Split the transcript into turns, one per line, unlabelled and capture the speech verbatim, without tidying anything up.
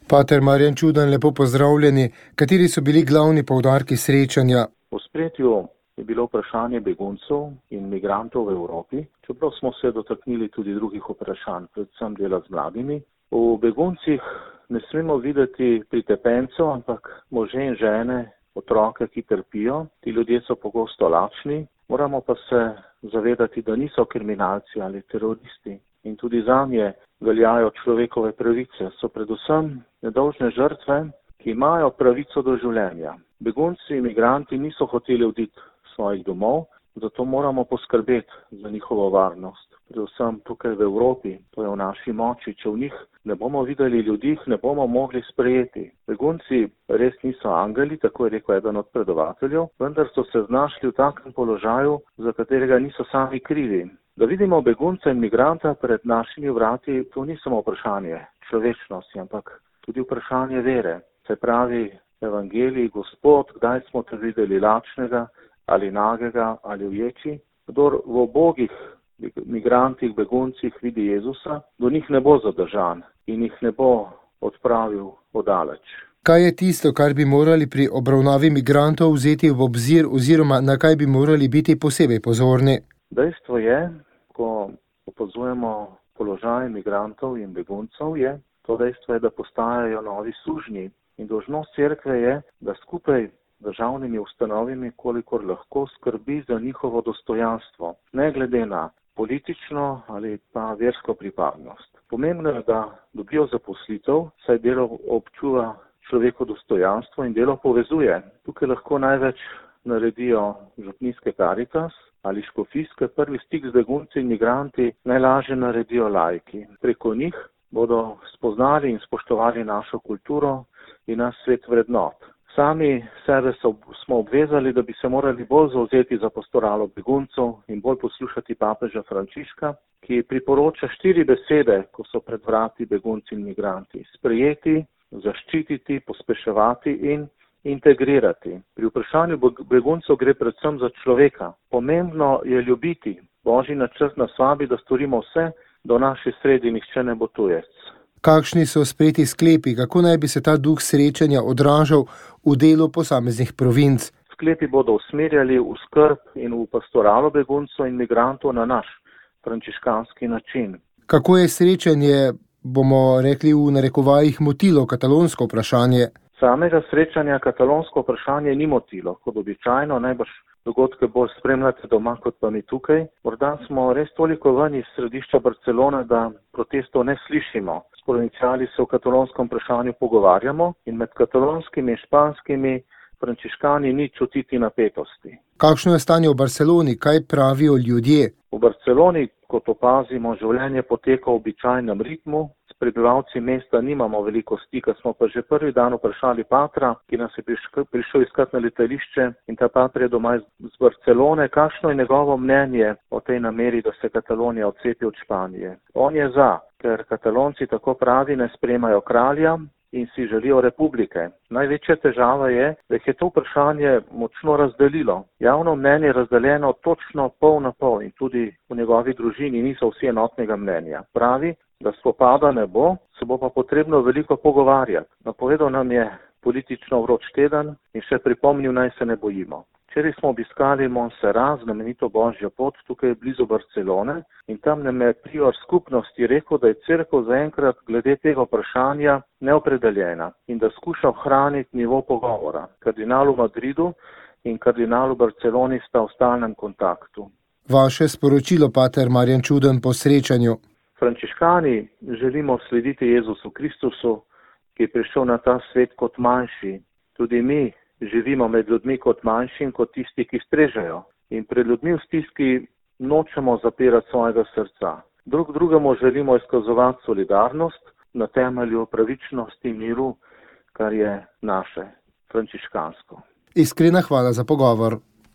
Pater Marjan Čudan, lepo pozdravljeni. Kateri so bili glavni poudarki srečanja?
V ospredju je bilo vprašanje beguncev in migrantov v Evropi, čeprav smo se dotaknili tudi drugih vprašanj, predvsem dela z mladimi. V beguncih ne smemo videti pritepencev, ampak može in žene, otroke, ki trpijo. Ti ljudje so pogosto lačni, moramo pa se zavedati, da niso kriminalci ali teroristi. In tudi zanje veljajo človekove pravice. So predvsem nedolžne žrtve, ki imajo pravico do življenja. Begunci in migranti niso hoteli oditi svojih domov, zato moramo poskrbeti za njihovo varnost. Predvsem tukaj v Evropi, to je v naši moči. Če v njih ne bomo videli ljudi, ne bomo mogli sprejeti. Begunci res niso angeli, tako je rekel eden od predavateljev, vendar so se znašli v takem položaju, za katerega niso sami krivi. Da vidimo begunca in migranta pred našimi vrati, to ni samo vprašanje človečnosti, ampak tudi vprašanje vere. Se pravi, evangelij, Gospod, kdaj smo te videli lačnega ali nagega ali v ječi? Kdor v ubogih migrantih, beguncih vidi Jezusa, do njih ne bo zadržan in jih ne bo odpravil odaleč.
Kaj je tisto, kar bi morali pri obravnavi migrantov vzeti v obzir oziroma na kaj bi morali biti posebej pozorni?
Dejstvo je, ko opazujemo položaj migrantov in beguncev, je to dejstvo, je, da postajajo novi sužnji. In dolžnost cerkve je, da skupaj z državnimi ustanovami, kolikor lahko, skrbi za njihovo dostojanstvo, ne glede na politično ali pa versko pripadnost. Pomembno je, da dobijo zaposlitev, saj delo občuva človeko dostojanstvo in delo povezuje. Tukaj lahko največ naredijo župnijske Karitas ali škofijske. Prvi stik z begunci in migranti najlažje naredijo laiki. Preko njih bodo spoznali in spoštovali našo kulturo in naš svet vrednot. Sami sebe so, smo obvezali, da bi se morali bolj zauzeti za pastoralo beguncev in bolj poslušati papeža Frančiška, ki priporoča štiri besede, ko so pred vrati begunci in migranti. Sprejeti, zaščititi, pospeševati in integrirati. Pri vprašanju beguncev gre predvsem za človeka. Pomembno je ljubiti. Božji načrt nas vabi, da storimo vse, da v naši sredi nihče ne bo tujec.
Kakšni so sprejeti sklepi, kako naj bi se ta duh srečanja odražal v delu posameznih provinc?
Sklepi bodo usmerjali v skrb in v pastoralo beguncev in migrantov na naš frančiškanski način.
Kako je srečanje, bomo rekli v narekovajih, motilo katalonsko vprašanje?
Samega srečanja katalonsko vprašanje ni motilo, kot običajno, najbrž dogodke bolj spremljate doma kot pa mi tukaj. Morda smo res toliko ven iz središča Barcelone, da protestov ne slišimo. S provinciali se o katalonskem vprašanju pogovarjamo in med katalonskimi in španskimi frančiškani ni čutiti napetosti.
Kakšno je stanje v Barceloni? Kaj pravijo ljudje?
V Barceloni, kot opazimo, življenje poteka v običajnem ritmu. S prebivalci mesta nimamo veliko stika, smo pa že prvi dan vprašali patra, ki nas je prišel iskat na letališče, in ta patr je doma iz Barcelone, kakšno je njegovo mnenje o tej nameri, da se Katalonija odcepi od Španije. On je za, ker Katalonci, tako pravi, ne sprejemajo kralja in si želijo republike. Največja težava je, da jih je to vprašanje močno razdelilo. Javno mnenje je razdeljeno točno pol na pol in tudi v njegovi družini niso vsi enotnega mnenja. Pravi, da spopada ne bo, se bo pa potrebno veliko pogovarjati. Napovedal nam je politično vroč teden in še pripomnil, naj se ne bojimo. Včeraj smo obiskali Montserrat, znamenito božjo pot, tukaj blizu Barcelone, in tam nam je prior skupnosti rekel, da je cerkev zaenkrat glede tega vprašanja neopredeljena in da skuša ohraniti nivo pogovora. Kardinal v Madridu in kardinal v Barceloni sta v stalnem kontaktu.
Vaše sporočilo, pater Marjan Čudan, po srečanju?
Frančiškani želimo slediti Jezusu Kristusu, ki je prišel na ta svet kot manjši. Tudi mi živimo med ljudmi kot manjši in kot tisti, ki strežejo. In pred ljudmi v stiski nočemo zapirati svojega srca. Drug drugemu želimo izkazovati solidarnost na temelju pravičnosti in miru, kar je naše frančiškansko.
Iskrena hvala za pogovor.